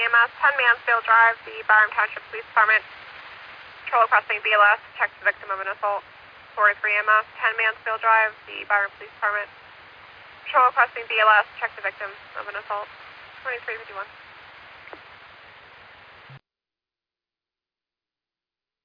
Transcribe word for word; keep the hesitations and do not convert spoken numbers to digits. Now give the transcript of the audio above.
E M S, ten Mansfield Drive, the Byram Township Police Department. Patrol requesting B L S, check the victim of an assault. four three E M S, ten Mansfield Drive, the Byram Police Department. Patrol requesting B L S, check the victim of an assault. twenty-three fifty-one.